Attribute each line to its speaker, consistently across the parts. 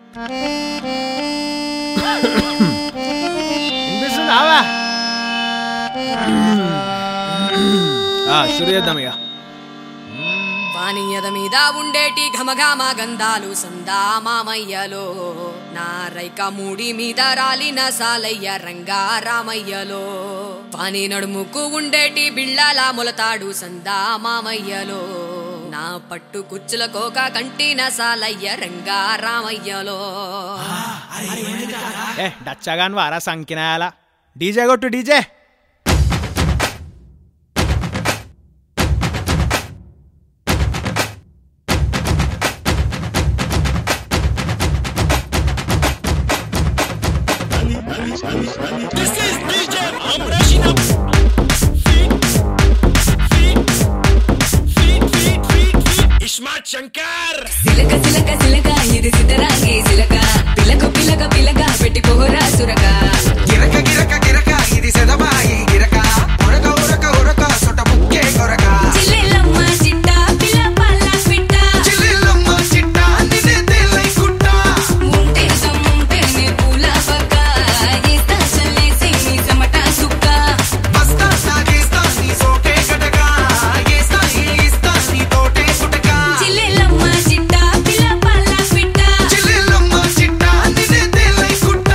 Speaker 1: వినిపిస్తుందావా? షురు చేద్దాం ఇక.
Speaker 2: వాణియద మీద ఉండేటి ఘమఘమ గంధాలు సందా మామయ్యలో, నా రైక మూడి మీద రాలిన సాలయ్య రంగా రామయ్యలో, వాణి నడుముకు ఉండేటి బిళ్ళల మొలతాడు సందా మామయ్యలో, నా పట్టు కుచ్చుల కోక కంటిన సాలయ్య రంగా రామయ్యలో.
Speaker 1: డచ్చగాన్ వారా సంకినాయాల డీజే కొట్టు DJ.
Speaker 3: This is DJ I'm rushing up. Feet. Ismat Shankar.
Speaker 2: సిలక సిలక సిలక ఇది సిద్ధరాగే సిలక, పిలక పిలక పిలక పెట్టి పోరా సురక.
Speaker 4: గిరక గిరక గిరక ఇది సెదబాయి గిరక, ఉరక ఉరక ఉరక సొట ముక్కే కొరక.
Speaker 2: చిల్లెలమ్మ చిట్ట పిల్ల పల్ల పిట్ట,
Speaker 4: చిల్లెలమ్మ చిట్ట నిన్నే తేలై కుట్ట.
Speaker 2: ఉంటే సమ్ముంటే నే పూల పక్క, ఇస్తా చల్లేసి నీ చెమట సుక్క.
Speaker 4: బస్తా సాగేస్తా నీ సోకే గడక, ఏస్తా ఇస్తా నీ తోటే కుటక.
Speaker 2: చిల్లెలమ్మ చిట్ట పిల్ల పల్ల పిట్ట,
Speaker 4: చిల్లెలమ్మ చిట్ట నిన్నే తేలై కుట్ట.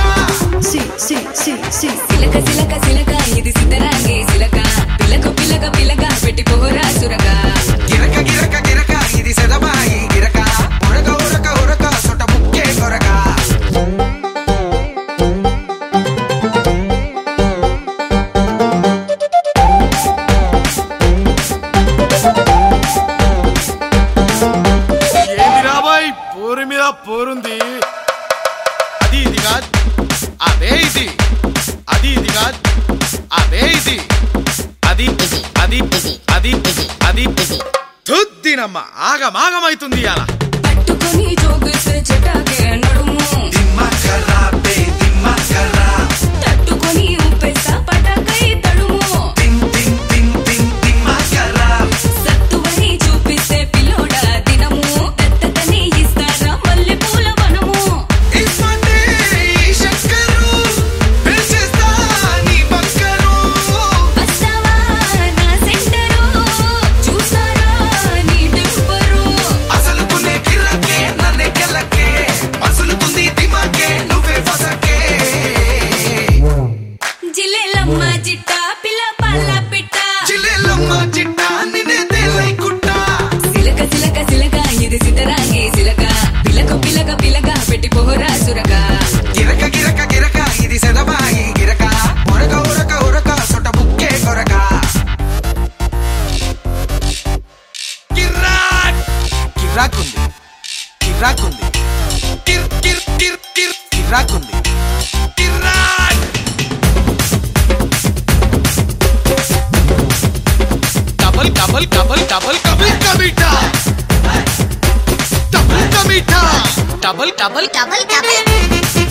Speaker 2: సిలక సిలక సిలక ఇది సిద్ధరాగే సిలక, పిలక పిలక పిలక పెట్టి పోరా సురక.
Speaker 4: గిరక గిరక గిరక ఇది సెదబాయి గిరక, ఉరక ఉరక ఉరక సొట ముక్కే కొరక.
Speaker 3: ఏంది రాబాయ్ పోరు మీద పోరుంది. అది ఇది కాదు అదే ఇది, అది ఇది కాదు అదే ఇది, అది అది అది అది తుద్దినమ్మ ఆగమాగమైతుంది అలా.
Speaker 2: పట్టుకొని జోగిస్తే చెటాకే నడుము,
Speaker 4: దిమ్మా ఖరాబే దిమ్మా ఖరాబ్.
Speaker 2: తట్టుకొని ఉప్పేస్తా పటాకై తడుము.
Speaker 4: టింగ్ టింగ్ టింగ్ టింగ్ దిమ్మా ఖరాబ్.
Speaker 2: సత్తువని చూపిస్తే పిల్లోడా దినము, దత్తతని ఇస్తారా మల్లె పూల వనము.
Speaker 4: ఇస్మంటే ఈ శంకరు, పిలిచేస్తా నీ బంకరు.
Speaker 2: వస్తావా నా సెంటరు, చూసారా నీ టెంపరు.
Speaker 4: అసలుకునే గిరకే నన్నే గెలకే, మసులుతుంది దిమాకే నువ్వే ఫసకే.
Speaker 2: జిల్లెలమ్మ చిట్ట పిల్ల పల్ల పిట్ట,
Speaker 4: చిల్లెలమ్మ చిట్ట నిన్నే తేలై కుట్ట.
Speaker 2: సిలక సిలక సిలక ఇది సిద్ధరాగే సిలక, పిలక పిలక పిలక పెట్టి పోరా సురక.
Speaker 4: గిరక గిరక గిరక ఇది సెదబాయి గిరక, ఉరక ఉరక ఉరక సొట ముక్కే కొరక. కిర్రాక్ కిర్రాకుంది కిర్రాకుంది కిర్ కిర్ కిర్ కిర్ కిర్రాకుంది కిర్రాక్. డబల్ డబల్ డబల్ డబల్ కబల్ కబీటా, డబల్ కబీటా, డబల్ డబల్
Speaker 5: double double